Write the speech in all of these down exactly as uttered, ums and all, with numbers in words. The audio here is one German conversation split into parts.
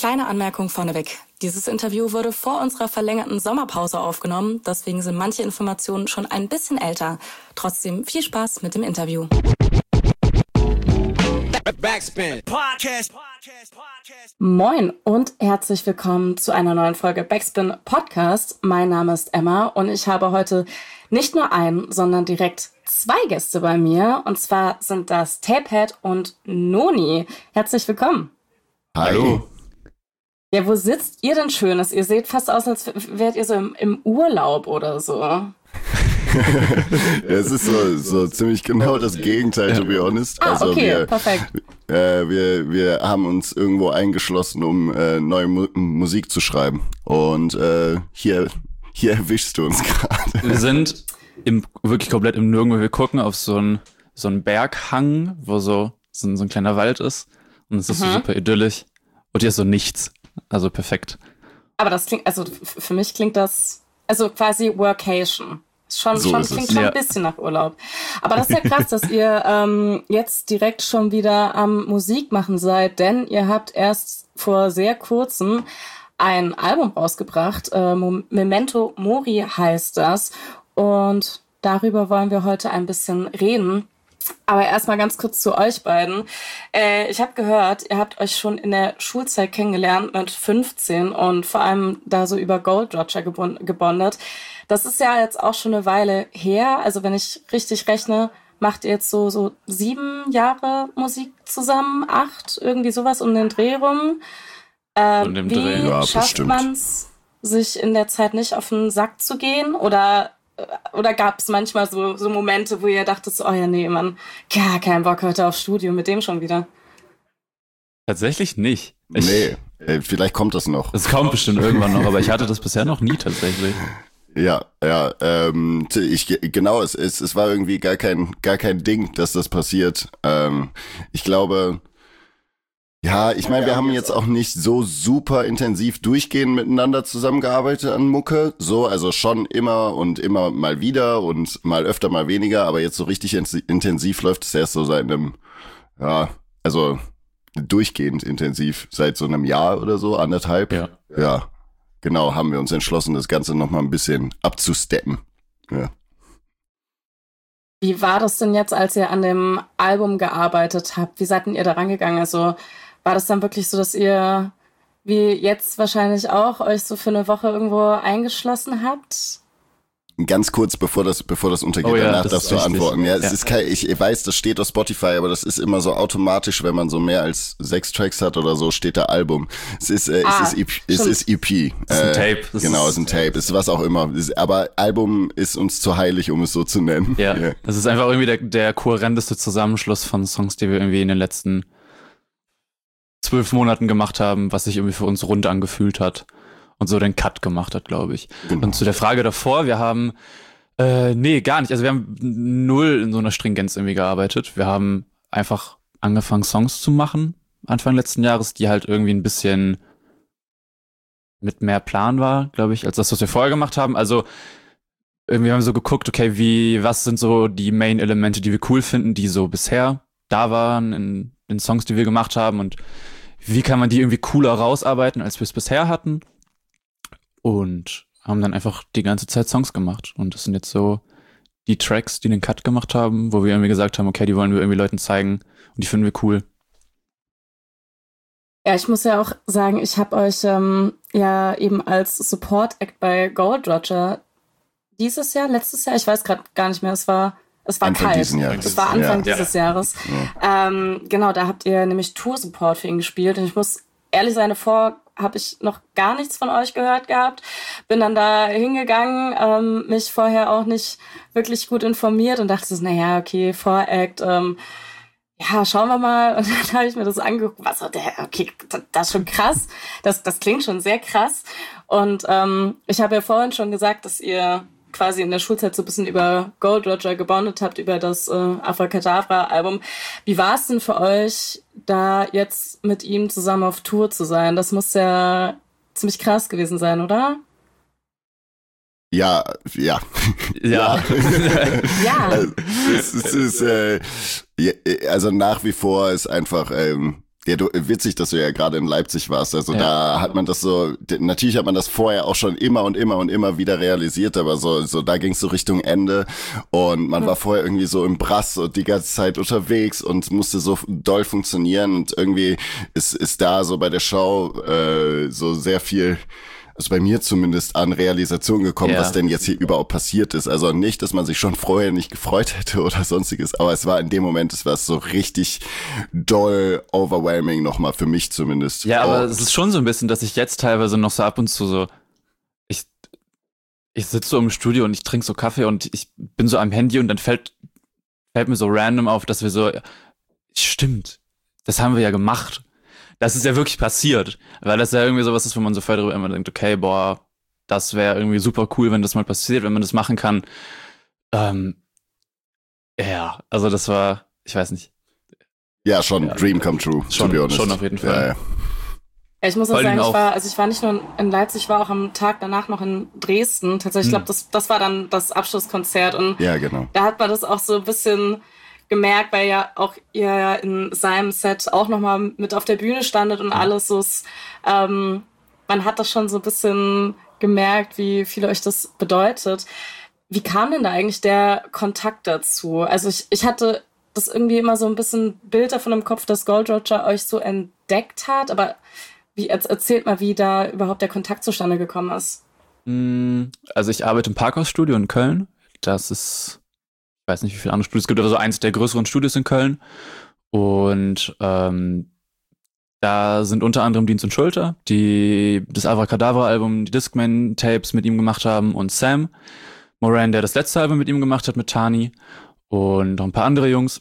Kleine Anmerkung vorneweg. Dieses Interview wurde vor unserer verlängerten Sommerpause aufgenommen, deswegen sind manche Informationen schon ein bisschen älter. Trotzdem viel Spaß mit dem Interview. Backspin. Podcast. Moin und herzlich willkommen zu einer neuen Folge Backspin Podcast. Mein Name ist Emma und ich habe heute nicht nur einen, sondern direkt zwei Gäste bei mir. Und zwar sind das Tapehead und Noni. Herzlich willkommen. Hallo. Ja, wo sitzt ihr denn Schönes? Ihr seht fast aus, als wärt ihr so im, im Urlaub oder so. Ja, es ist so, so ziemlich genau das Gegenteil, to be honest. Ah, also okay, wir, perfekt. Äh, wir, wir haben uns irgendwo eingeschlossen, um äh, neue Mu- Musik zu schreiben. Und äh, hier, hier erwischst du uns gerade. Wir sind im, wirklich komplett im Nirgendwo. Wir gucken auf so einen so einen Berghang, wo so, so, ein, so ein kleiner Wald ist. Und es ist Mhm. so super idyllisch. Und hier ist so nichts. Also perfekt. Aber das klingt, also f- für mich klingt das, also quasi Workation. Schon, So schon ist es. klingt schon Ja. ein bisschen nach Urlaub. Aber das ist ja krass, dass ihr ähm, jetzt direkt schon wieder am Musik machen seid, denn ihr habt erst vor sehr kurzem ein Album rausgebracht. Äh, Mom- Memento Mori heißt das. Und darüber wollen wir heute ein bisschen reden. Aber erstmal ganz kurz zu euch beiden. Äh, ich habe gehört, ihr habt euch schon in der Schulzeit kennengelernt mit fünfzehn und vor allem da so über Gold Roger gebon- gebondet. Das ist ja jetzt auch schon eine Weile her. Also wenn ich richtig rechne, macht ihr jetzt so so sieben Jahre Musik zusammen, acht, irgendwie sowas um den Dreh rum. Äh, Um den wie Dreh. Ja, schafft bestimmt. man's, sich in der Zeit nicht auf den Sack zu gehen? Oder Oder gab es manchmal so, so Momente, wo ihr dachtet, so, oh ja, nee, Mann, gar keinen Bock heute aufs Studio, mit dem schon wieder? Tatsächlich nicht. Ich, Nee, äh, vielleicht kommt das noch. Das kommt bestimmt irgendwann noch, aber ich hatte das bisher noch nie tatsächlich. Ja, ja, ähm, t- ich, genau, es, es, es war irgendwie gar kein, gar kein Ding, dass das passiert. Ähm, ich glaube, ja, ich meine, wir haben jetzt auch nicht so super intensiv durchgehend miteinander zusammengearbeitet an Mucke. So, also schon immer und immer mal wieder und mal öfter, mal weniger, aber jetzt so richtig ins- intensiv läuft es erst so seit einem, ja, also durchgehend intensiv, seit so einem Jahr oder so, anderthalb. Ja. Ja, genau, haben wir uns entschlossen, das Ganze nochmal ein bisschen abzusteppen. Ja. Wie war das denn jetzt, als ihr an dem Album gearbeitet habt? Wie seid denn ihr da rangegangen? Also war das dann wirklich so, dass ihr, wie jetzt wahrscheinlich auch, euch so für eine Woche irgendwo eingeschlossen habt? Ganz kurz, bevor das, bevor das untergeht, Oh ja, danach das darfst ist du wichtig. antworten. Ja, es Ja. ist kein, ich weiß, das steht auf Spotify, aber das ist immer so automatisch, wenn man so mehr als sechs Tracks hat oder so, steht da Album. Es ist, äh, Ah, es ist, E P, es stimmt. ist E P. Das ist ein Äh, Tape. Das genau, es ist- ist ein Tape, es ist was auch immer. Es ist, aber Album ist uns zu heilig, um es so zu nennen. Ja, das ist einfach irgendwie der, der kohärenteste Zusammenschluss von Songs, die wir irgendwie in den letzten zwölf Monaten gemacht haben, was sich irgendwie für uns rund angefühlt hat und so den Cut gemacht hat, glaube ich. Genau. Und zu der Frage davor, wir haben, äh, nee, gar nicht. Also wir haben null in so einer Stringenz irgendwie gearbeitet. Wir haben einfach angefangen, Songs zu machen, Anfang letzten Jahres, die halt irgendwie ein bisschen mit mehr Plan war, glaube ich, als das, was wir vorher gemacht haben. Also irgendwie haben wir so geguckt, okay, wie, was sind so die Main-Elemente, die wir cool finden, die so bisher da waren in den Songs, die wir gemacht haben, und wie kann man die irgendwie cooler rausarbeiten, als wir es bisher hatten, und haben dann einfach die ganze Zeit Songs gemacht, und das sind jetzt so die Tracks, die den Cut gemacht haben, wo wir irgendwie gesagt haben, okay, die wollen wir irgendwie Leuten zeigen und die finden wir cool. Ja, ich muss ja auch sagen, ich habe euch ähm, ja eben als Support-Act bei Gold Roger dieses Jahr, letztes Jahr, ich weiß gerade gar nicht mehr, es war es war Anfang kalt. diesen Jahres. Es war Anfang Ja. dieses Jahres. Ähm, genau, da habt ihr nämlich Tour-Support für ihn gespielt. Und ich muss ehrlich sein, davor habe ich noch gar nichts von euch gehört gehabt. Bin dann da hingegangen, ähm, mich vorher auch nicht wirklich gut informiert und dachte so, naja, okay, Voract, ähm, ja, schauen wir mal. Und dann habe ich mir das angeguckt. Was, der, okay, das ist schon krass. Das, das klingt schon sehr krass. Und ähm, ich habe ja vorhin schon gesagt, dass ihr quasi in der Schulzeit so ein bisschen über Gold Roger gebondet habt, über das äh, Abracadabra-Album. Wie war es denn für euch, da jetzt mit ihm zusammen auf Tour zu sein? Das muss ja ziemlich krass gewesen sein, oder? Ja, ja. Ja. Ja. Also, es, es ist, äh, ja, also nach wie vor ist einfach, ähm, Ja, du, witzig, dass du ja gerade in Leipzig warst. Also Ja. da hat man das so, natürlich hat man das vorher auch schon immer und immer und immer wieder realisiert, aber so, so da ging es so Richtung Ende und man war vorher irgendwie so im Brass und die ganze Zeit unterwegs und musste so doll funktionieren und irgendwie ist, ist da so bei der Show äh, so sehr viel, also bei mir zumindest, an Realisation gekommen, Ja. was denn jetzt hier überhaupt passiert ist. Also nicht, dass man sich schon vorher nicht gefreut hätte oder sonstiges, aber es war in dem Moment, es war so richtig doll overwhelming nochmal für mich zumindest. Ja, aber Oh. es ist schon so ein bisschen, dass ich jetzt teilweise noch so ab und zu so, ich, ich sitze so im Studio und ich trinke so Kaffee und ich bin so am Handy und dann fällt, fällt mir so random auf, dass wir so, stimmt, das haben wir ja gemacht. Das ist ja wirklich passiert, weil das ja irgendwie sowas ist, wo man so voll darüber immer denkt, okay, boah, das wäre irgendwie super cool, wenn das mal passiert, wenn man das machen kann. Ähm, ja, also das war, ich weiß nicht, Ja, schon Ja. Dream come true, Schon- to be honest. schon auf jeden Fall. Ja, ja. Ja, ich muss auch Vor allem sagen, ich auch- war, also ich war nicht nur in Leipzig, ich war auch am Tag danach noch in Dresden. Tatsächlich, ich glaube, das, das war dann das Abschlusskonzert und ja, genau. da hat man das auch so ein bisschen gemerkt, weil ja auch ihr ja in seinem Set auch nochmal mit auf der Bühne standet und alles so. ist, Ähm, man hat das schon so ein bisschen gemerkt, wie viel euch das bedeutet. Wie kam denn da eigentlich der Kontakt dazu? Also ich, ich hatte das irgendwie immer so ein bisschen Bild davon im Kopf, dass Gold Roger euch so entdeckt hat, aber wie, erzählt mal, wie da überhaupt der Kontakt zustande gekommen ist. Mm, Also ich arbeite im Parkhaus-Studio in Köln. Das ist, ich weiß nicht, wie viele andere Studios es gibt, aber so eins der größeren Studios in Köln. Und ähm, da sind unter anderem Dienst und Schulter, die das Abracadabra-Album, die Discman-Tapes mit ihm gemacht haben, und Sam Moran, der das letzte Album mit ihm gemacht hat, mit Tani, und noch ein paar andere Jungs.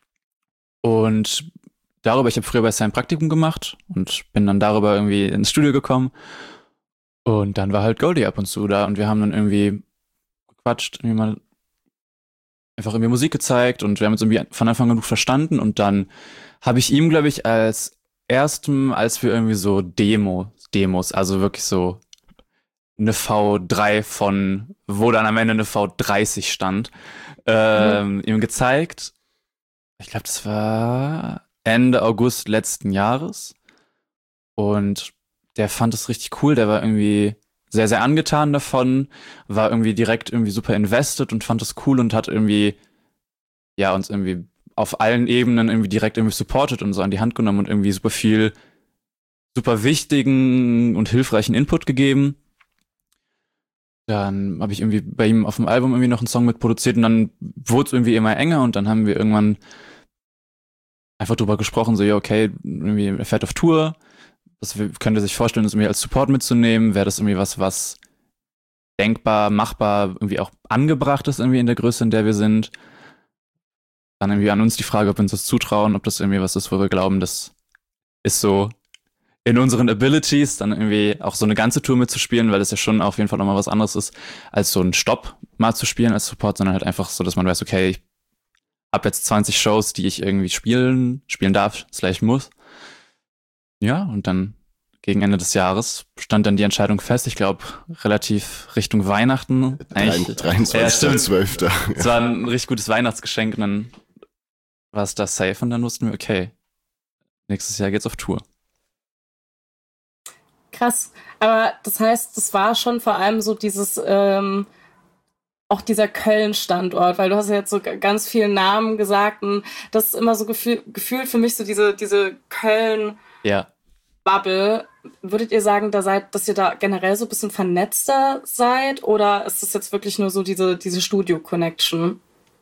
Und darüber, ich habe früher bei Sam Praktikum gemacht und bin dann darüber irgendwie ins Studio gekommen. Und dann war halt Goldie ab und zu da und wir haben dann irgendwie gequatscht, irgendwie mal einfach irgendwie Musik gezeigt und wir haben uns irgendwie von Anfang an gut verstanden und dann habe ich ihm, glaube ich, als erstem, als wir irgendwie so Demo, Demos, also wirklich so eine V drei von, wo dann am Ende eine V dreißig stand, ähm, ihm gezeigt. Ich glaube, das war Ende August letzten Jahres und der fand es richtig cool, der war irgendwie sehr, sehr angetan davon, war irgendwie direkt irgendwie super invested und fand es cool und hat irgendwie, ja, uns irgendwie auf allen Ebenen irgendwie direkt irgendwie supported und so an die Hand genommen und irgendwie super viel, super wichtigen und hilfreichen Input gegeben. Dann habe ich irgendwie bei ihm auf dem Album irgendwie noch einen Song mitproduziert und dann wurde es irgendwie immer enger und dann haben wir irgendwann einfach drüber gesprochen, so, ja, okay, irgendwie, er fährt auf Tour, das könnte sich vorstellen, das irgendwie als Support mitzunehmen, wäre das irgendwie was, was denkbar, machbar, irgendwie auch angebracht ist irgendwie in der Größe, in der wir sind. Dann irgendwie an uns die Frage, ob wir uns das zutrauen, ob das irgendwie was ist, wo wir glauben, das ist so in unseren Abilities, dann irgendwie auch so eine ganze Tour mitzuspielen, weil das ja schon auf jeden Fall nochmal was anderes ist, als so einen Stopp mal zu spielen als Support, sondern halt einfach so, dass man weiß, okay, ich hab jetzt zwanzig Shows, die ich irgendwie spielen, spielen darf, slash muss. Ja, und dann gegen Ende des Jahres stand dann die Entscheidung fest, ich glaube, relativ Richtung Weihnachten. Eigentlich- Ja, dreiundzwanzigster stimmt. zwölfter Es war ein richtig gutes Weihnachtsgeschenk und dann war es da safe und dann wussten wir, okay, nächstes Jahr geht's auf Tour. Krass. Aber das heißt, das war schon vor allem so dieses, ähm, auch dieser Köln-Standort, weil du hast ja jetzt so g- ganz viele Namen gesagt und das ist immer so gefühl, gefühlt für mich so diese, diese Köln- Ja. Bubble. Würdet ihr sagen, da seid, dass ihr da generell so ein bisschen vernetzter seid oder ist das jetzt wirklich nur so diese, diese Studio-Connection?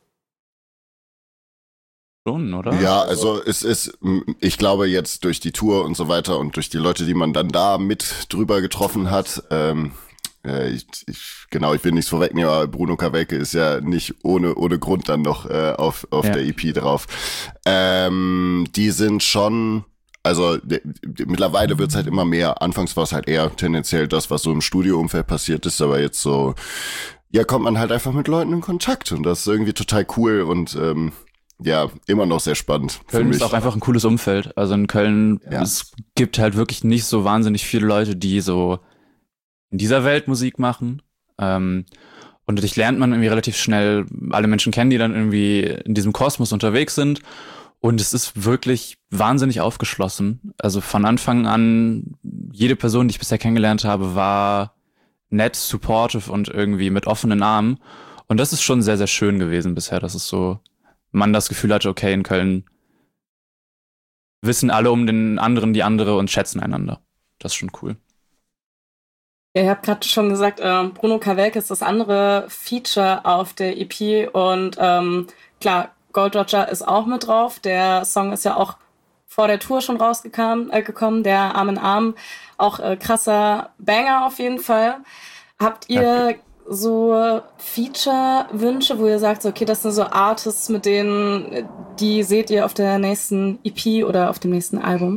Schon, oder? Ja, also es ist, ich glaube jetzt durch die Tour und so weiter und durch die Leute, die man dann da mit drüber getroffen hat, ähm, äh, ich, ich, genau, ich will nichts vorwegnehmen, aber Bruno Kawelke ist ja nicht ohne ohne Grund dann noch äh, auf auf Ja. der E P drauf. Ähm, die sind schon, also d- d- mittlerweile wird's halt immer mehr. Anfangs war es halt eher tendenziell das, was so im Studioumfeld passiert ist, aber jetzt so, ja, kommt man halt einfach mit Leuten in Kontakt und das ist irgendwie total cool und ähm, ja, immer noch sehr spannend für Köln mich. ist auch einfach ein cooles Umfeld. Also in Köln, Ja. es gibt halt wirklich nicht so wahnsinnig viele Leute, die so in dieser Welt Musik machen. Ähm, und dadurch lernt man irgendwie relativ schnell alle Menschen kennen, die dann irgendwie in diesem Kosmos unterwegs sind. Und es ist wirklich wahnsinnig aufgeschlossen. Also von Anfang an, jede Person, die ich bisher kennengelernt habe, war nett, supportive und irgendwie mit offenen Armen. Und das ist schon sehr, sehr schön gewesen bisher, dass es so, man das Gefühl hatte, okay, in Köln wissen alle um den anderen die andere und schätzen einander. Das ist schon cool. Ja, ihr habt gerade schon gesagt, äh, Bruno Kawelke ist das andere Feature auf der E P und ähm, klar, Gold Roger ist auch mit drauf. Der Song ist ja auch vor der Tour schon rausgekommen, äh, gekommen, der Arm in Arm. Auch äh, krasser Banger auf jeden Fall. Habt ihr okay. so Feature-Wünsche, wo ihr sagt, so, okay, das sind so Artists, mit denen, die seht ihr auf der nächsten E P oder auf dem nächsten Album?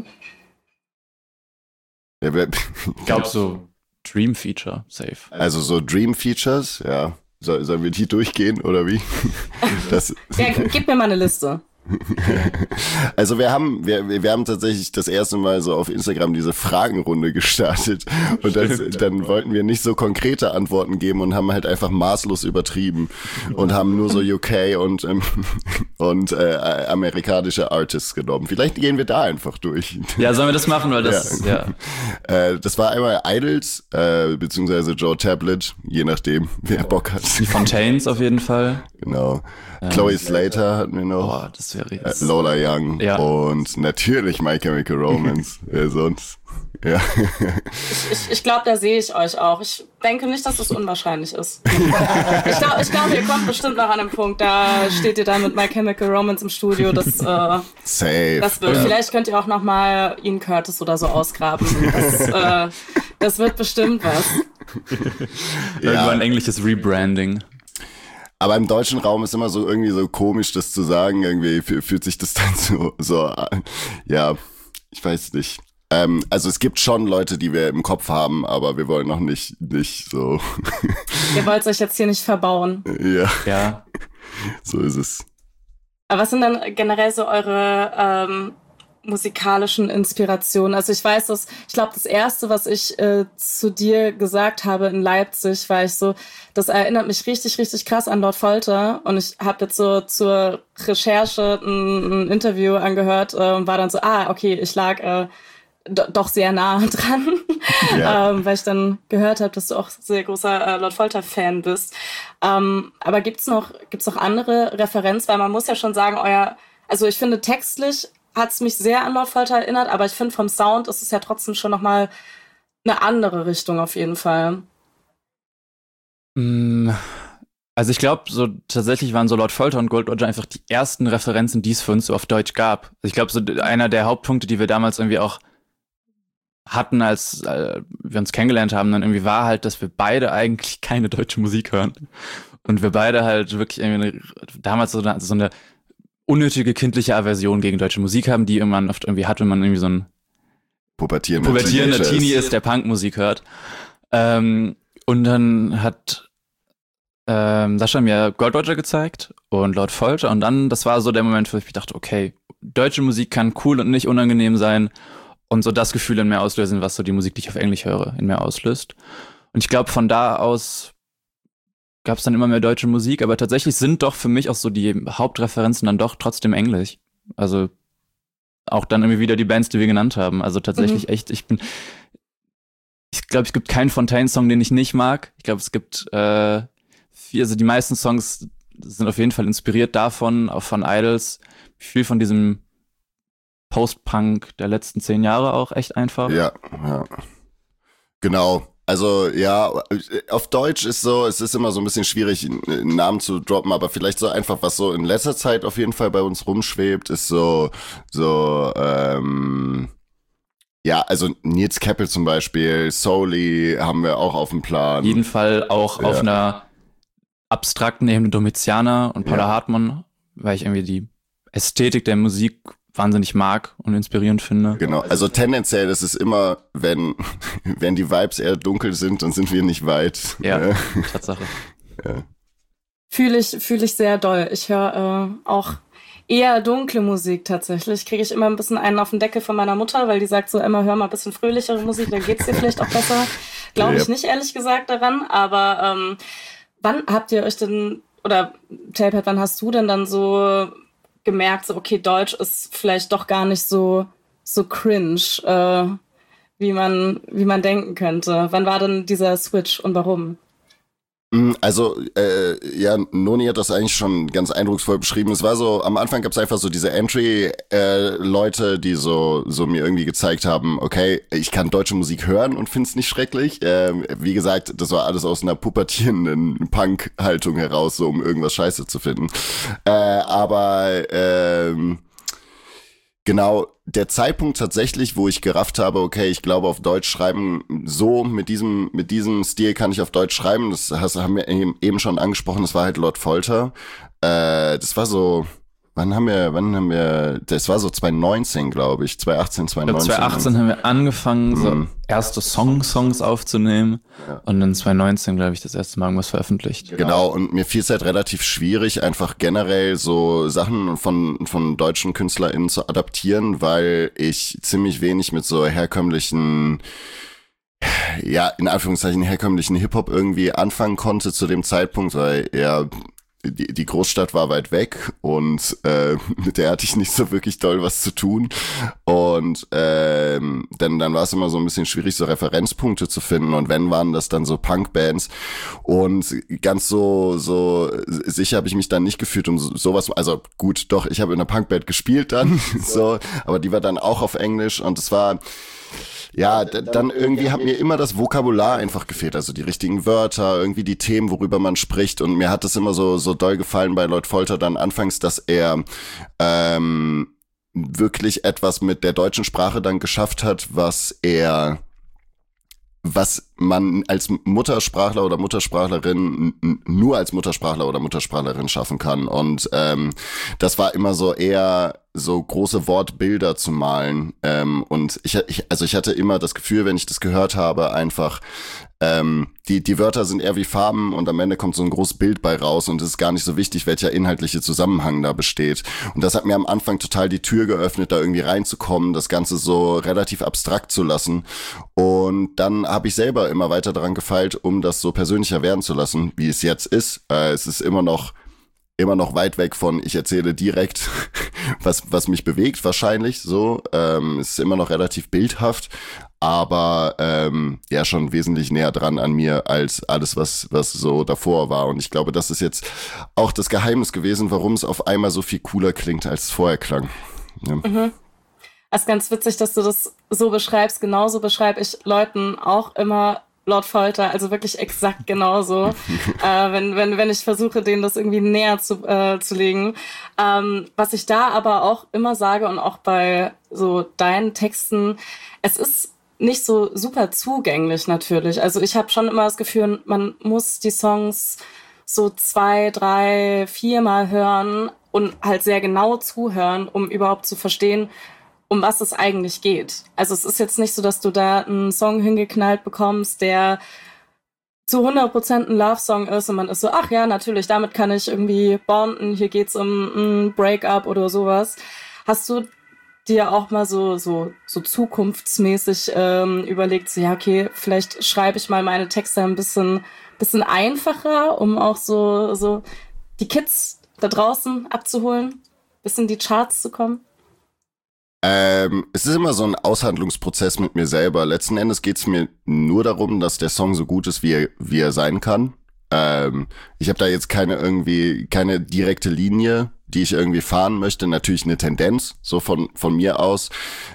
Ja, wir, ich glaube so Dream-Feature, safe. Also so Dream-Features, ja. Soll, sollen wir die durchgehen oder wie? Das ja, gib mir mal eine Liste. Also wir haben wir, wir haben tatsächlich das erste Mal so auf Instagram diese Fragenrunde gestartet und das, dann wollten wir nicht so konkrete Antworten geben und haben halt einfach maßlos übertrieben und haben nur so U K und ähm, und äh, amerikanische Artists genommen. Vielleicht gehen wir da einfach durch. Ja, sollen wir das machen, weil das ja. ja. Äh, das war einmal Idols äh, beziehungsweise Joe Tablet, je nachdem wer Bock hat. Die Fontaines auf jeden Fall. Genau. Ähm, Chloe Slater hatten wir noch. Boah, das wäre äh, Lola Young ja. und natürlich My Chemical Romance. Wer sonst? Ja. Ich, ich, ich glaube, da sehe ich euch auch. Ich denke nicht, dass das unwahrscheinlich ist. Ich glaube, ich glaub, ihr kommt bestimmt noch an einem Punkt, da steht ihr dann mit My Chemical Romance im Studio. Das, äh, Safe. Das wird, ja. Vielleicht könnt ihr auch noch mal Ian Curtis oder so ausgraben. Das, äh, das wird bestimmt was. Ja. Irgendwann ein englisches Rebranding. Aber im deutschen Raum ist immer so irgendwie so komisch, das zu sagen. Irgendwie fühlt sich das dann so, so an. Ja, ich weiß nicht. Ähm, also es gibt schon Leute, die wir im Kopf haben, aber wir wollen noch nicht, nicht so. Ihr wollt euch jetzt hier nicht verbauen. Ja. Ja. So ist es. Aber was sind dann generell so eure ähm, musikalischen Inspirationen? Also ich weiß, dass, ich glaube, das Erste, was ich äh, zu dir gesagt habe in Leipzig, war ich so, das erinnert mich richtig, richtig krass an Lord Folter. Und ich habe jetzt so zur Recherche ein, ein Interview angehört äh, und war dann so, ah, okay, ich lag äh, do, doch sehr nah dran, ja. ähm, weil ich dann gehört habe, dass du auch sehr großer äh, Lord Folter-Fan bist. Ähm, aber gibt's noch, gibt's noch andere Referenzen? Weil man muss ja schon sagen, euer, also ich finde textlich hat es mich sehr an Lord Folter erinnert, aber ich finde vom Sound ist es ja trotzdem schon nochmal eine andere Richtung auf jeden Fall. Also ich glaube, so tatsächlich waren so Lord Folter und Gold Roger einfach die ersten Referenzen, die es für uns so auf Deutsch gab. Also ich glaube, so einer der Hauptpunkte, die wir damals irgendwie auch hatten, als äh, wir uns kennengelernt haben, dann irgendwie war halt, dass wir beide eigentlich keine deutsche Musik hören. Und wir beide halt wirklich irgendwie eine, damals so eine, so eine unnötige kindliche Aversion gegen deutsche Musik haben, die man oft irgendwie hat, wenn man irgendwie so ein pubertierender, pubertierender Teenie ist, der Punkmusik hört. Ähm, und dann hat ähm, Sascha mir Gold Roger gezeigt und Lord Folter und dann, das war so der Moment, wo ich dachte, okay, deutsche Musik kann cool und nicht unangenehm sein und so das Gefühl in mir auslösen, was so die Musik, die ich auf Englisch höre, in mir auslöst. Und ich glaube, von da aus gab es dann immer mehr deutsche Musik, aber tatsächlich sind doch für mich auch so die Hauptreferenzen dann doch trotzdem Englisch. Also auch dann irgendwie wieder die Bands, die wir genannt haben. Also tatsächlich mhm. echt, ich bin, ich glaube, es gibt keinen Fontaine-Song, den ich nicht mag. Ich glaube, es gibt, äh, vier, also die meisten Songs sind auf jeden Fall inspiriert davon, auch von Idols. Viel von diesem Post-Punk der letzten zehn Jahre auch echt einfach. Ja, ja. Genau. Also ja, auf Deutsch ist so, es ist immer so ein bisschen schwierig, einen Namen zu droppen, aber vielleicht so einfach, was so in letzter Zeit auf jeden Fall bei uns rumschwebt, ist so, so, ähm, ja, also Nils Keppel zum Beispiel, Souley haben wir auch auf dem Plan. Auf jeden Fall auch ja. auf einer abstrakten Ebene Domiziana und Paula ja. Hartmann, weil ich irgendwie die Ästhetik der Musik wahnsinnig mag und inspirierend finde. Genau, also tendenziell ist es immer, wenn wenn die Vibes eher dunkel sind, dann sind wir nicht weit. Ja, Tatsache. Ja. Fühle ich, fühle ich sehr doll. Ich höre äh, auch eher dunkle Musik tatsächlich. Kriege ich immer ein bisschen einen auf den Deckel von meiner Mutter, weil die sagt so, Emma, hör mal ein bisschen fröhlichere Musik, dann geht's dir vielleicht auch besser. Glaube ich yep. nicht, ehrlich gesagt, daran. Aber ähm, wann habt ihr euch denn, oder Tapehead, wann hast du denn dann so gemerkt, so okay, Deutsch ist vielleicht doch gar nicht so so cringe, äh, wie man wie man denken könnte. Wann war denn dieser Switch und warum? Also, äh, ja, Noni hat das eigentlich schon ganz eindrucksvoll beschrieben. Es war so, am Anfang gab es einfach so diese Entry-Leute, äh, die so so mir irgendwie gezeigt haben, okay, ich kann deutsche Musik hören und find's nicht schrecklich. Ähm, wie gesagt, das war alles aus einer pubertierenden Punk-Haltung heraus, so um irgendwas Scheiße zu finden. Äh, aber, ähm, genau, der Zeitpunkt tatsächlich, wo ich gerafft habe, okay, ich glaube auf Deutsch schreiben, so mit diesem mit diesem Stil kann ich auf Deutsch schreiben, das haben wir eben schon angesprochen, das war halt Lord Folter. Äh, das war so, wann haben wir, wann haben wir, das war so zwanzig neunzehn, glaube ich, zwanzig achtzehn, zwanzig neunzehn. zwanzig achtzehn haben wir angefangen, so Mhm. erste Song-Songs aufzunehmen Ja. und dann zwanzig neunzehn, glaube ich, das erste Mal irgendwas veröffentlicht. Genau, und mir fiel es halt relativ schwierig, einfach generell so Sachen von von deutschen KünstlerInnen zu adaptieren, weil ich ziemlich wenig mit so herkömmlichen, ja, in Anführungszeichen herkömmlichen Hip-Hop irgendwie anfangen konnte zu dem Zeitpunkt, weil ja, die, die Großstadt war weit weg und äh, mit der hatte ich nicht so wirklich doll was zu tun. Und ähm, dann, dann war es immer so ein bisschen schwierig, so Referenzpunkte zu finden. Und wenn, waren das dann so Punkbands. Und ganz so so sicher habe ich mich dann nicht gefühlt, um so, sowas, also gut, doch, ich habe in einer Punkband gespielt dann, so, aber die war dann auch auf Englisch und es war... Ja, d- dann irgendwie hat mir immer das Vokabular einfach gefehlt, also die richtigen Wörter, irgendwie die Themen, worüber man spricht, und mir hat es immer so so doll gefallen bei Lord Folter dann anfangs, dass er ähm, wirklich etwas mit der deutschen Sprache dann geschafft hat, was er was man als Muttersprachler oder Muttersprachlerin n- nur als Muttersprachler oder Muttersprachlerin schaffen kann. Und ähm, das war immer so eher so große Wortbilder zu malen. Ähm, und ich, ich, also ich hatte immer das Gefühl, wenn ich das gehört habe, einfach ähm, die die Wörter sind eher wie Farben und am Ende kommt so ein großes Bild bei raus und es ist gar nicht so wichtig, welcher inhaltliche Zusammenhang da besteht. Und das hat mir am Anfang total die Tür geöffnet, da irgendwie reinzukommen, das Ganze so relativ abstrakt zu lassen. Und dann habe ich selber immer weiter daran gefeilt, um das so persönlicher werden zu lassen, wie es jetzt ist. Äh, es ist immer noch immer noch weit weg von, ich erzähle direkt, was was mich bewegt, wahrscheinlich so. Ähm, es ist immer noch relativ bildhaft, aber ähm, ja schon wesentlich näher dran an mir als alles, was was so davor war. Und ich glaube, das ist jetzt auch das Geheimnis gewesen, warum es auf einmal so viel cooler klingt, als es vorher klang. Ja. Mhm. Es ist ganz witzig, dass du das so beschreibst. Genauso beschreibe ich Leuten auch immer Lord Folter, also wirklich exakt genauso. äh, wenn, wenn, wenn ich versuche, denen das irgendwie näher zu, äh, zu legen. Ähm, was ich da aber auch immer sage und auch bei so deinen Texten, es ist nicht so super zugänglich natürlich. Also ich habe schon immer das Gefühl, man muss die Songs so zwei, drei, viermal hören und halt sehr genau zuhören, um überhaupt zu verstehen, um was es eigentlich geht. Also es ist jetzt nicht so, dass du da einen Song hingeknallt bekommst, der zu hundert Prozent ein Love-Song ist und man ist so, ach ja, natürlich, damit kann ich irgendwie bonden, hier geht's um ein Breakup oder sowas. Hast du dir auch mal so so so zukunftsmäßig ähm, überlegt, so ja, okay, vielleicht schreibe ich mal meine Texte ein bisschen bisschen einfacher, um auch so so die Kids da draußen abzuholen, bis in die Charts zu kommen? Ähm, es ist immer so ein Aushandlungsprozess mit mir selber. Letzten Endes geht es mir nur darum, dass der Song so gut ist, wie er, wie er sein kann. Ähm, ich habe da jetzt keine irgendwie keine direkte Linie, die ich irgendwie fahren möchte. Natürlich eine Tendenz, so von von mir aus.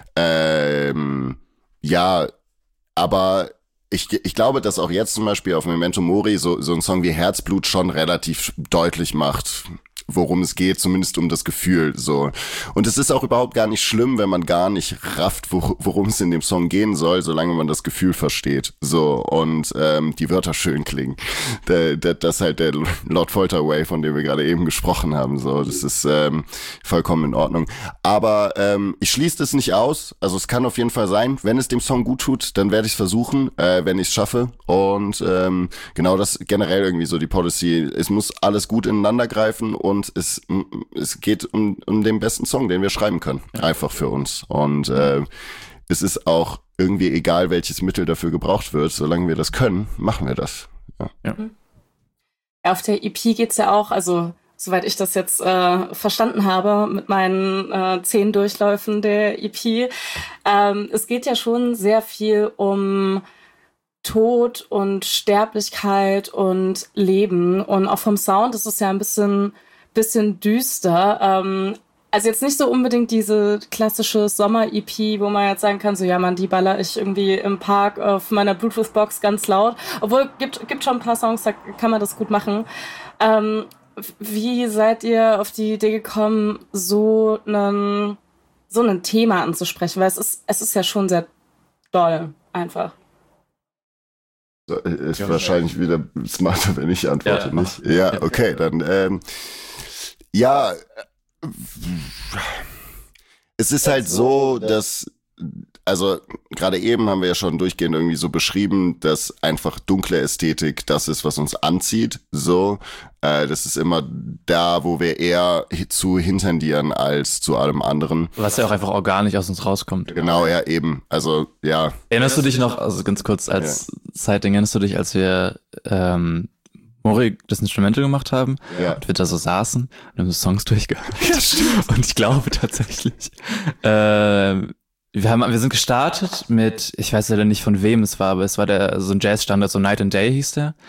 Ähm, ja, aber ich, ich glaube, dass auch jetzt zum Beispiel auf Memento Mori so, so ein Song wie Herzblut schon relativ deutlich macht, worum es geht, zumindest um das Gefühl, so. Und es ist auch überhaupt gar nicht schlimm, wenn man gar nicht rafft, wor- worum es in dem Song gehen soll, solange man das Gefühl versteht, so. Und ähm, die Wörter schön klingen. Der, der, das ist halt der Lord Folter Way, von dem wir gerade eben gesprochen haben, so. Das ist ähm, vollkommen in Ordnung. Aber ähm, ich schließe das nicht aus. Also es kann auf jeden Fall sein, wenn es dem Song gut tut, dann werde ich es versuchen, äh, wenn ich es schaffe. Und ähm, genau das generell irgendwie so die Policy. Es muss alles gut ineinander greifen und es, es geht um, um den besten Song, den wir schreiben können. Ja. Einfach für uns. Und äh, es ist auch irgendwie egal, welches Mittel dafür gebraucht wird. Solange wir das können, machen wir das. Ja. Ja. Auf der E P geht's ja auch, also soweit ich das jetzt äh, verstanden habe mit meinen äh, zehn Durchläufen der E P. Ähm, es geht ja schon sehr viel um Tod und Sterblichkeit und Leben. Und auch vom Sound ist es ja ein bisschen, bisschen düster. Ähm, Also jetzt nicht so unbedingt diese klassische Sommer-E P, wo man jetzt sagen kann, so ja man, die baller ich irgendwie im Park auf meiner Bluetooth-Box ganz laut. Obwohl, gibt gibt schon ein paar Songs, da kann man das gut machen. Ähm, wie seid ihr auf die Idee gekommen, so einen, so ein Thema anzusprechen? Weil es ist, es ist ja schon sehr doll, einfach. So, ist ja, wahrscheinlich wieder smarter, wenn ich antworte, ja, nicht? Ja, okay, dann ähm, ja, es ist halt so, dass, also gerade eben haben wir ja schon durchgehend irgendwie so beschrieben, dass einfach dunkle Ästhetik das ist, was uns anzieht. So, äh, das ist immer da, wo wir eher zu hintendieren als zu allem anderen. Was ja auch einfach organisch aus uns rauskommt. Genau, ja, eben. Also, ja. Erinnerst du dich noch, also ganz kurz als ja. Sighting, erinnerst du dich, als wir ähm, Mori das Instrumental gemacht haben ja. und wir da so saßen und haben so Songs durchgehört. Ja, stimmt. Und ich glaube tatsächlich, äh, wir haben, wir sind gestartet mit, ich weiß leider nicht von wem es war, aber es war der so ein Jazzstandard, so Night and Day hieß der.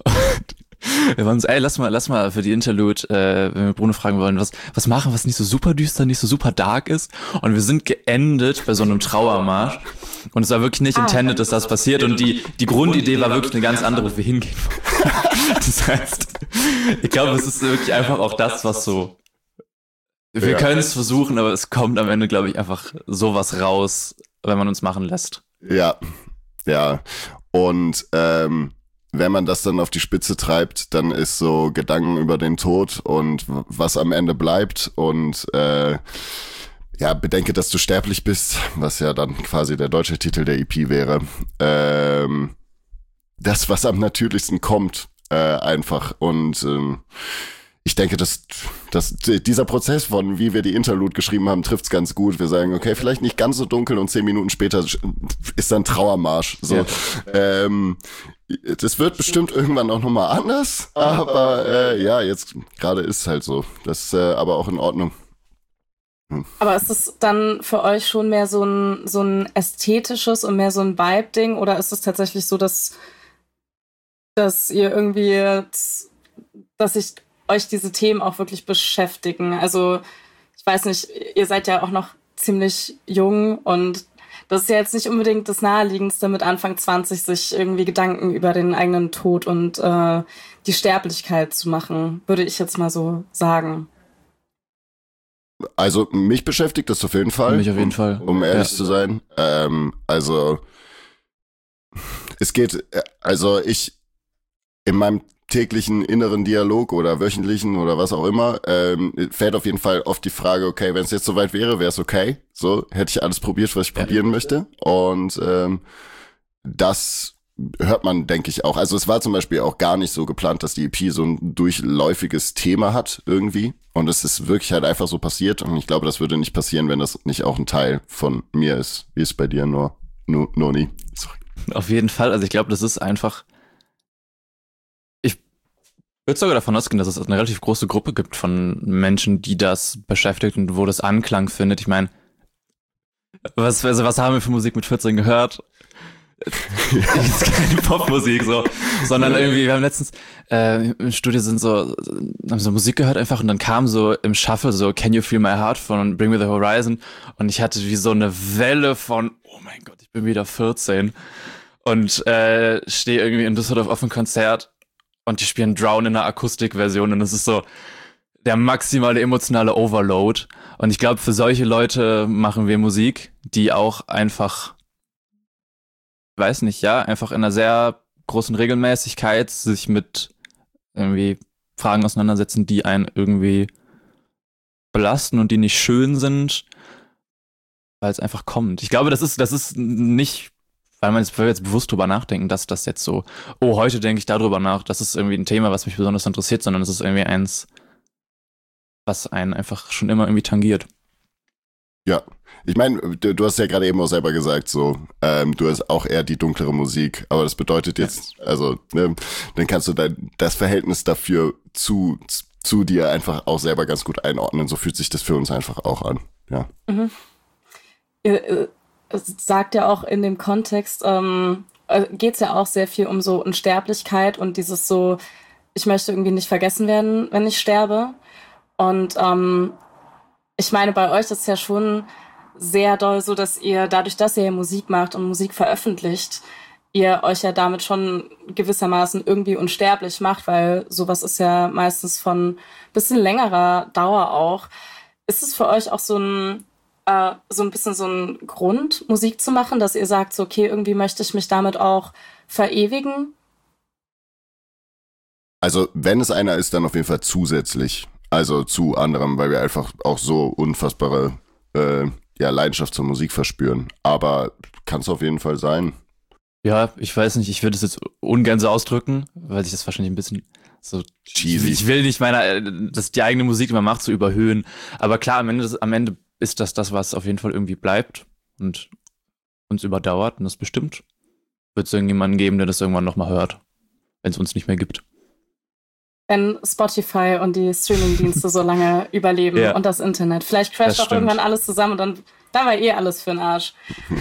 Und wir waren so, ey, lass mal, lass mal für die Interlude, äh, wenn wir Bruno fragen wollen, was, was machen, was nicht so super düster, nicht so super dark ist. Und wir sind geendet bei so einem Trauermarsch. Und es war wirklich nicht intended, dass das passiert. Und die, die Grundidee war wirklich eine ganz andere, wo wir hingehen. Das heißt, ich glaube, es ist wirklich einfach auch das, was so, wir ja. können es versuchen, aber es kommt am Ende, glaube ich, einfach sowas raus, wenn man uns machen lässt. Ja, ja. Und, ähm, wenn man das dann auf die Spitze treibt, dann ist so Gedanken über den Tod und was am Ende bleibt und äh, ja, bedenke, dass du sterblich bist, was ja dann quasi der deutsche Titel der E P wäre. Ähm, das, was am natürlichsten kommt, äh, einfach. Und ähm, ich denke, dass, dass dieser Prozess von, wie wir die Interlude geschrieben haben, trifft's ganz gut. Wir sagen, okay, vielleicht nicht ganz so dunkel und zehn Minuten später ist dann Trauermarsch. So. Ja. Ähm, das wird bestimmt irgendwann auch nochmal anders, aber äh, ja, jetzt gerade ist es halt so. Das ist äh, aber auch in Ordnung. Hm. Aber ist es dann für euch schon mehr so ein, so ein ästhetisches und mehr so ein Vibe-Ding oder ist es tatsächlich so, dass, dass ihr irgendwie, dass sich euch diese Themen auch wirklich beschäftigen? Also ich weiß nicht, ihr seid ja auch noch ziemlich jung und das ist ja jetzt nicht unbedingt das Naheliegendste, mit Anfang zwanzig sich irgendwie Gedanken über den eigenen Tod und äh, die Sterblichkeit zu machen, würde ich jetzt mal so sagen. Also mich beschäftigt das auf jeden Fall. Mich auf jeden um, Fall. Um ehrlich ja. zu sein. Ähm, also es geht, also ich in meinem täglichen inneren Dialog oder wöchentlichen oder was auch immer, ähm, fällt auf jeden Fall oft die Frage, okay, wenn es jetzt soweit wäre, wäre es okay. So, hätte ich alles probiert, was ich ja. probieren möchte. Und ähm, das hört man, denke ich, auch. Also es war zum Beispiel auch gar nicht so geplant, dass die E P so ein durchläufiges Thema hat irgendwie. Und es ist wirklich halt einfach so passiert. Und ich glaube, das würde nicht passieren, wenn das nicht auch ein Teil von mir ist. Wie ist es bei dir, nur, nur, nur nie? Sorry. Auf jeden Fall. Also ich glaube, das ist einfach, ich würde sogar davon ausgehen, dass es eine relativ große Gruppe gibt von Menschen, die das beschäftigt und wo das Anklang findet. Ich meine, was, also was haben wir für Musik mit vierzehn gehört? Jetzt keine Popmusik so, sondern irgendwie, wir haben letztens äh, im Studio sind so, haben so Musik gehört einfach und dann kam so im Shuffle so Can You Feel My Heart von Bring Me The Horizon und ich hatte wie so eine Welle von, oh mein Gott, ich bin wieder vierzehn und äh, stehe irgendwie in Düsseldorf auf einem Konzert und die spielen Drown in einer Akustikversion und es ist so der maximale emotionale Overload. Und ich glaube, für solche Leute machen wir Musik, die auch einfach, weiß nicht, ja, einfach in einer sehr großen Regelmäßigkeit sich mit irgendwie Fragen auseinandersetzen, die einen irgendwie belasten und die nicht schön sind, weil es einfach kommt. Ich glaube, das ist, das ist nicht, weil man jetzt, weil wir jetzt bewusst drüber nachdenken, dass das jetzt so, oh, heute denke ich darüber nach, das ist irgendwie ein Thema, was mich besonders interessiert, sondern es ist irgendwie eins, was einen einfach schon immer irgendwie tangiert. Ja, ich meine, du, du hast ja gerade eben auch selber gesagt, so, ähm, du hast auch eher die dunklere Musik, aber das bedeutet jetzt, ja. also, ne, dann kannst du dein, das Verhältnis dafür zu, zu dir einfach auch selber ganz gut einordnen. So fühlt sich das für uns einfach auch an. Ja. Mhm. Ihr äh, sagt ja auch in dem Kontext, ähm, geht es ja auch sehr viel um so Unsterblichkeit und dieses so, ich möchte irgendwie nicht vergessen werden, wenn ich sterbe. Und ähm, ich meine, bei euch ist es ja schon sehr doll so, dass ihr dadurch, dass ihr Musik macht und Musik veröffentlicht, ihr euch ja damit schon gewissermaßen irgendwie unsterblich macht, weil sowas ist ja meistens von bisschen längerer Dauer auch. Ist es für euch auch so ein äh, so ein bisschen so ein Grund, Musik zu machen, dass ihr sagt, so okay, irgendwie möchte ich mich damit auch verewigen? Also wenn es einer ist, dann auf jeden Fall zusätzlich. Also zu anderem, weil wir einfach auch so unfassbare äh, ja, Leidenschaft zur Musik verspüren. Aber kann es auf jeden Fall sein. Ja, ich weiß nicht, ich würde es jetzt ungern so ausdrücken, weil sich das wahrscheinlich ein bisschen so cheesy. Ich will nicht meine, dass die eigene Musik, die man macht, so überhöhen. Aber klar, am Ende, am Ende ist das das, was auf jeden Fall irgendwie bleibt und uns überdauert. Und das bestimmt wird es irgendjemanden geben, der das irgendwann nochmal hört, wenn es uns nicht mehr gibt. Wenn Spotify und die Streaming-Dienste so lange überleben ja. und das Internet. Vielleicht crasht auch irgendwann alles zusammen und dann, dann war eh alles für den Arsch.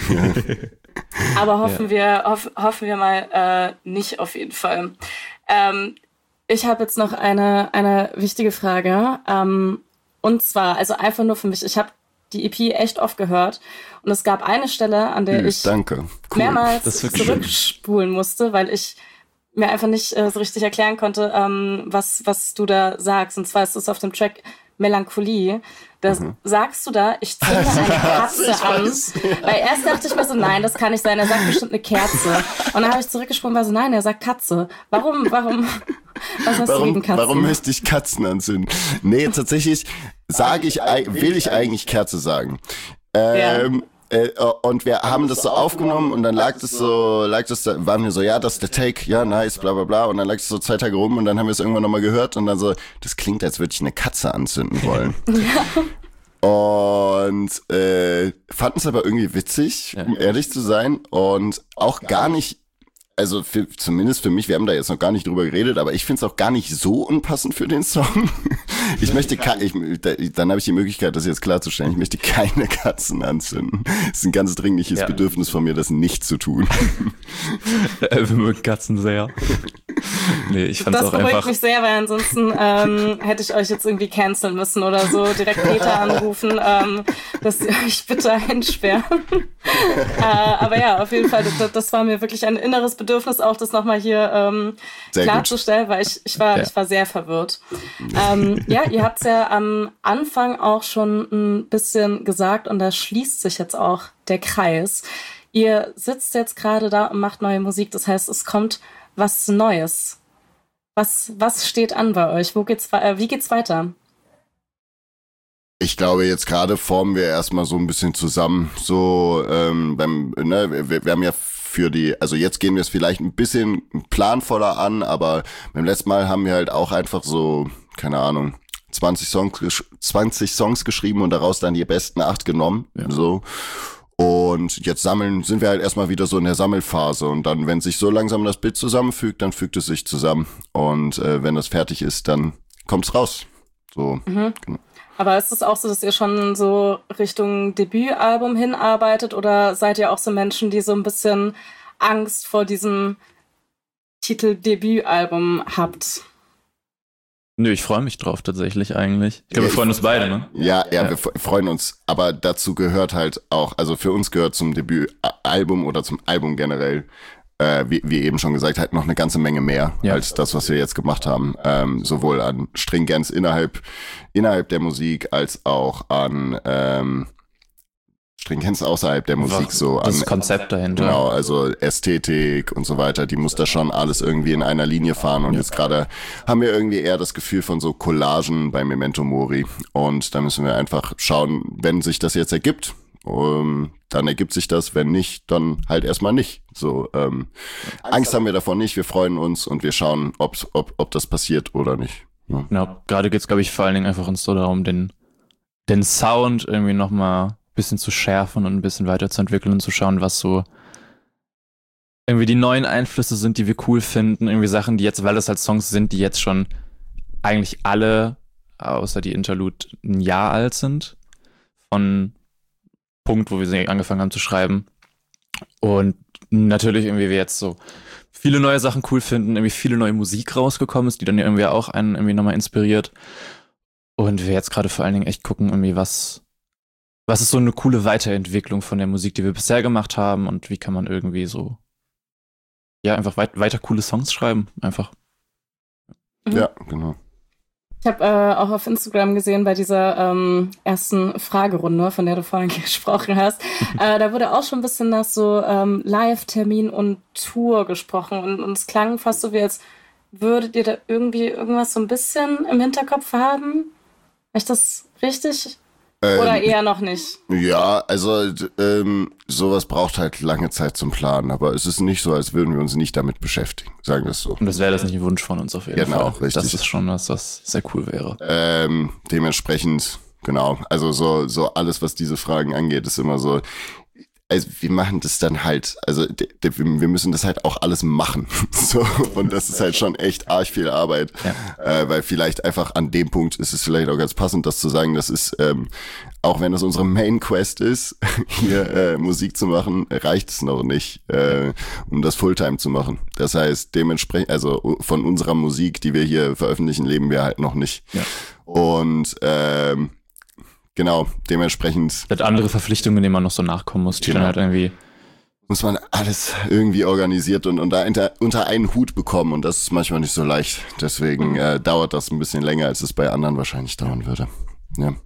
Aber hoffen ja. wir hoff, hoffen wir mal äh, nicht auf jeden Fall. Ähm, ich habe jetzt noch eine, eine wichtige Frage. Ähm, und zwar, also einfach nur für mich, ich habe die E P echt oft gehört und es gab eine Stelle, an der ich Danke. Cool. mehrmals zurückspulen musste, weil ich mir einfach nicht äh, so richtig erklären konnte, ähm, was was du da sagst. Und zwar ist es auf dem Track Melancholie. Da mhm. sagst du da, ich zünde eine Katze an. Weil erst dachte ich mir so, nein, das kann nicht sein. Er sagt bestimmt eine Kerze. Und dann habe ich zurückgesprungen, war so, nein, er sagt Katze. Warum, warum, was hast warum, du gegen Katzen? Warum möchte ich Katzen anzünden? Nee, tatsächlich sage ich, will ich eigentlich Kerze sagen. Ähm, ja. Äh, und wir haben das so aufgenommen und dann lag das so, lag das da, waren wir so, ja, das ist der Take, ja, nice, bla bla bla. Und dann lag es so zwei Tage rum und dann haben wir es irgendwann nochmal gehört und dann so, das klingt, als würde ich eine Katze anzünden wollen. Ja. Und äh, fanden es aber irgendwie witzig, um ehrlich zu sein. Und auch gar nicht, also für, zumindest für mich, wir haben da jetzt noch gar nicht drüber geredet, aber ich finde es auch gar nicht so unpassend für den Song. Ich möchte, ke- ich, dann habe ich die Möglichkeit, das jetzt klarzustellen, ich möchte keine Katzen anzünden. Das ist ein ganz dringliches ja. Bedürfnis von mir, das nicht zu tun. Wir mögen Katzen sehr. Nee, ich fand's das auch einfach... Das beruhigt mich sehr, weil ansonsten ähm, hätte ich euch jetzt irgendwie canceln müssen oder so, direkt Peter anrufen, ähm, dass ihr euch bitte einsperren. äh, aber ja, auf jeden Fall, das, das war mir wirklich ein inneres Bedürfnis, auch das nochmal hier ähm, klarzustellen, weil ich, ich, war, ja. ich war sehr verwirrt. Ähm, ja, ihr habt's ja am Anfang auch schon ein bisschen gesagt und da schließt sich jetzt auch der Kreis. Ihr sitzt jetzt gerade da und macht neue Musik, das heißt, es kommt was Neues. Was, was steht an bei euch? Wo geht's, äh, wie geht's weiter? Ich glaube, jetzt gerade formen wir erstmal so ein bisschen zusammen. So, ähm, beim, ne, wir, wir haben ja für die, also jetzt gehen wir es vielleicht ein bisschen planvoller an, aber beim letzten Mal haben wir halt auch einfach so, keine Ahnung, zwanzig Songs, zwanzig Songs geschrieben und daraus dann die besten acht genommen. Ja. So. Und jetzt sammeln, sind wir halt erstmal wieder so in der Sammelphase und dann, wenn sich so langsam das Bild zusammenfügt, dann fügt es sich zusammen und äh, wenn das fertig ist, dann kommt's raus. So. Mhm. Genau. Aber ist es auch so, dass ihr schon so Richtung Debütalbum hinarbeitet oder seid ihr auch so Menschen, die so ein bisschen Angst vor diesem Titel Debütalbum habt? Nö, ich freue mich drauf tatsächlich eigentlich. Ich glaube, ja, wir freuen uns beide, ne? Ja, ja, ja, wir freuen uns. Aber dazu gehört halt auch, also für uns gehört zum Debütalbum oder zum Album generell, äh, wie, wie eben schon gesagt, halt noch eine ganze Menge mehr ja. als das, was wir jetzt gemacht haben. Ähm, sowohl an Stringenz innerhalb innerhalb der Musik als auch an ähm, Stringenz außerhalb der Musik, so an das Konzept dahinter. Genau, also Ästhetik und so weiter, die muss da schon alles irgendwie in einer Linie fahren und ja. jetzt gerade haben wir irgendwie eher das Gefühl von so Collagen bei Memento Mori und da müssen wir einfach schauen, wenn sich das jetzt ergibt, um, dann ergibt sich das, wenn nicht, dann halt erstmal nicht. So, ähm, Angst haben wir davon nicht, wir freuen uns und wir schauen, ob's, ob ob das passiert oder nicht. Ja. Genau, gerade geht's, glaube ich, vor allen Dingen einfach uns so darum, den den Sound irgendwie nochmal bisschen zu schärfen und ein bisschen weiterzuentwickeln und zu schauen, was so irgendwie die neuen Einflüsse sind, die wir cool finden, irgendwie Sachen, die jetzt, weil das halt Songs sind, die jetzt schon eigentlich alle, außer die Interlude, ein Jahr alt sind. Von Punkt, wo wir sie angefangen haben zu schreiben. Und natürlich irgendwie wir jetzt so viele neue Sachen cool finden, irgendwie viele neue Musik rausgekommen ist, die dann irgendwie auch einen irgendwie nochmal inspiriert. Und wir jetzt gerade vor allen Dingen echt gucken, irgendwie was, was ist so eine coole Weiterentwicklung von der Musik, die wir bisher gemacht haben und wie kann man irgendwie so, ja, einfach weit, weiter coole Songs schreiben, einfach. Mhm. Ja, genau. Ich habe äh, auch auf Instagram gesehen bei dieser ähm, ersten Fragerunde, von der du vorhin gesprochen hast, äh, da wurde auch schon ein bisschen nach so ähm, Live-Termin und Tour gesprochen und, und es klang fast so wie als würdet ihr da irgendwie irgendwas so ein bisschen im Hinterkopf haben? Ist das richtig? Oder eher noch nicht? Ja, also ähm, sowas braucht halt lange Zeit zum Planen, aber es ist nicht so, als würden wir uns nicht damit beschäftigen, sagen wir es so. Und das wäre das nicht ein Wunsch von uns auf jeden genau, Fall. Genau, richtig. Das ist schon was, was sehr cool wäre. Ähm, dementsprechend, genau, also so, so alles, was diese Fragen angeht, ist immer so, also wir machen das dann halt, also d- d- wir müssen das halt auch alles machen. So, und das ist halt schon echt arg viel Arbeit. Ja. Äh, weil vielleicht einfach an dem Punkt ist es vielleicht auch ganz passend, das zu sagen, das ist, ähm, auch wenn das unsere Main Quest ist, hier äh, Musik zu machen, reicht es noch nicht, äh, um das Fulltime zu machen. Das heißt, dementsprechend, also von unserer Musik, die wir hier veröffentlichen, leben wir halt noch nicht. Ja. Und ähm, genau, dementsprechend. Das andere Verpflichtungen, denen man noch so nachkommen muss, die genau. dann halt irgendwie. Muss man alles irgendwie organisiert und unter, unter einen Hut bekommen und das ist manchmal nicht so leicht. Deswegen äh, dauert das ein bisschen länger, als es bei anderen wahrscheinlich dauern würde. Ja.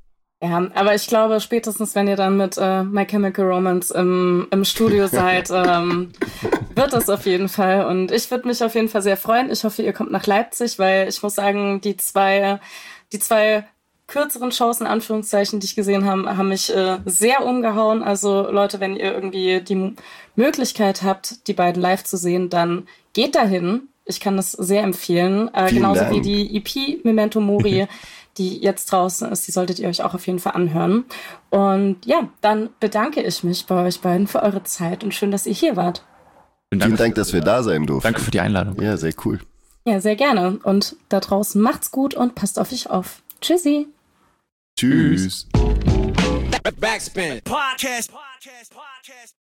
Ja, aber ich glaube, spätestens wenn ihr dann mit äh, My Chemical Romance im, im Studio seid, ähm, wird das auf jeden Fall. Und ich würde mich auf jeden Fall sehr freuen. Ich hoffe, ihr kommt nach Leipzig, weil ich muss sagen, die zwei, die zwei kürzeren Shows in Anführungszeichen, die ich gesehen habe, haben mich äh, sehr umgehauen. Also Leute, wenn ihr irgendwie die M- Möglichkeit habt, die beiden live zu sehen, dann geht dahin. Ich kann das sehr empfehlen. Äh, genauso Dank. Wie die E P Memento Mori, die jetzt draußen ist. Die solltet ihr euch auch auf jeden Fall anhören. Und ja, dann bedanke ich mich bei euch beiden für eure Zeit und schön, dass ihr hier wart. Vielen Dank, dass wir da sein durften. Danke für die Einladung. Ja, sehr cool. Ja, sehr gerne. Und da draußen macht's gut und passt auf euch auf. Tschüssi. Tschüss. Backspin. Podcast. Podcast. Podcast.